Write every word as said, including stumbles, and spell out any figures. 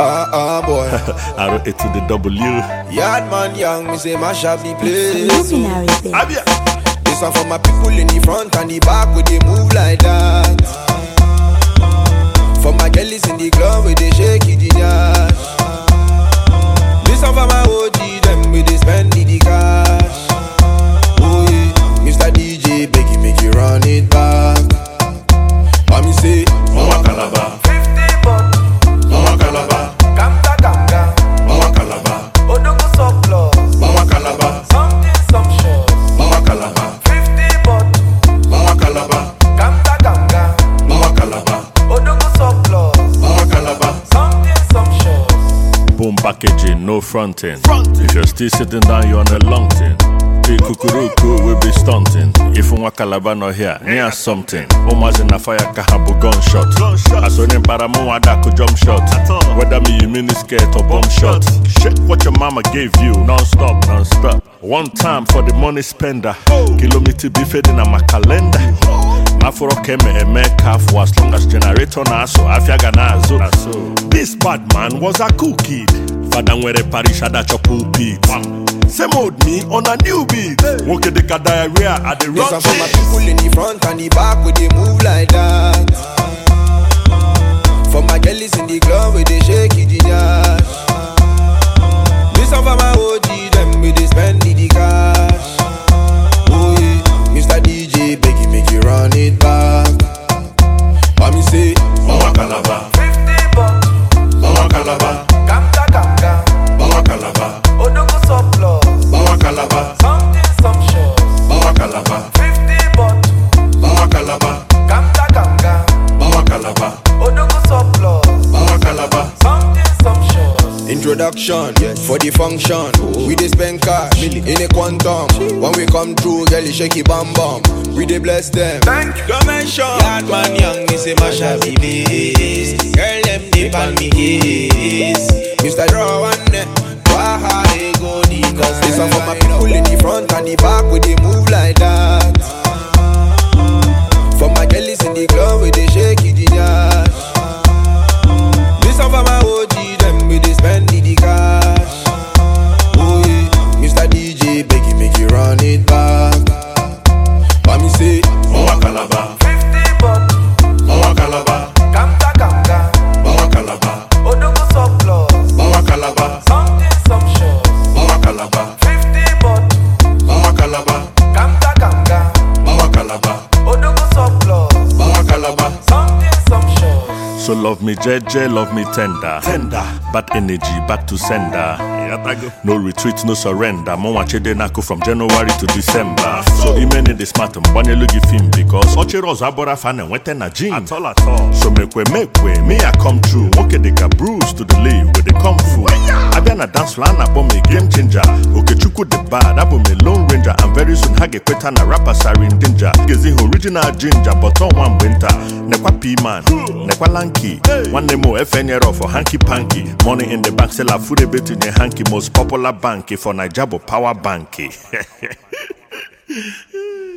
Ah, ah, boy. Arrow A to the W. Yard man young, me say mash up the place. Luminary thing. Abia. This one for my people in the front and the back where they move like that. For my girlies in the club where they shake it the dash. This one for my O G them where they spend the cash. Oh yeah, Mister D J Beggy make you run it back. I me say, Mama Calabar. fifty bucks. Mama Calabar. Gamga gamga. Mama Calabar. Odogo surplus. Mama Calabar. Something sumptuous. Mama Calabar. fifty bucks. Mama Calabar. Gamga gamga. Mama Calabar. Odogo surplus. Mama Calabar. Something sumptuous. Boom packaging, no fronting. If you're still sitting down, you're on a long thing. The kukuruku will be stunting. If you want Calabar not here, near something. Omas in a fire kahabu gunshot. I saw him paramu adako jump shot. Whether me you mini skirt or bomb shot. Check what your mama gave you, non-stop, non-stop. One time for the money spender. Kilometer be fading on my calendar. Mafuro keme eme for as long as generator na so afiaga na zo. This bad man was a cool kid. Father where parish had a chopu pit. Same old me on a new beat. Woke the diarrhea at the this rock. one for my people in the front and the back where they move like that. For my girlies in the club where they shake it the dash. This one for my O G them where they spend the cash. Oh yeah, Mister D J Beggy make you run it back. I me say, Mama Calabar. fifty bucks. Mama Calabar. Gamga gamga. Mama Calabar. Odogo surplus. Mama Calabar. Something sumptuous. Mama Calabar. fifty bucks. Mama Calabar. Gamga gamga. Mama Calabar. Odogo surplus. Mama Calabar. Something sumptuous. introduction, yes. For the function, we dey spend cash in a quantum. When we come through, girl, shake it bam bam. We dey bless them. Thank you. Don't mention Yard man young, me say mash up the place. Girl, them dip on me case. Mister Draw one net, why they go the cause this one for my people in the front and the back where they move like that. For my girlies in the club where they shake it the dash. This one for my O G them where they spend the cash. Oh yeah, Mister D J Beggy make you run it back. Let me say, Mama Calabar. fifty bucks. Mama Calabar. Gamga gamga. Mama Calabar. Odogo surplus. Mama Calabar. Something sumptuous. Mama Calabar. fifty bucks. Mama Calabar. Gamga gamga. Mama Calabar. Odogo surplus. Mama Calabar. Something sumptuous. So love me J J, love me tender. Tender. Bad energy, back to sender. No retreat, no surrender. Mo wachede nako from January to December. So imene the smart mbanye lugi film because ochero zabora fan and wete na gym. At all at all. So mekwe mekwe, me I come true. Okay they got bruise to the live where they come through. Abiana dance floor na bomb me game changer. Okay chuku the bad, abo me lone ranger. And very soon hage kweta na rapper siren danger. Gezi original ginger, but on one winter. Nekwa P-man, nekwa lanky. One nemo F N R for hanky panky. Money in the bank, sell a food a bit in the hanky. Most popular banky for Nijabo power banky.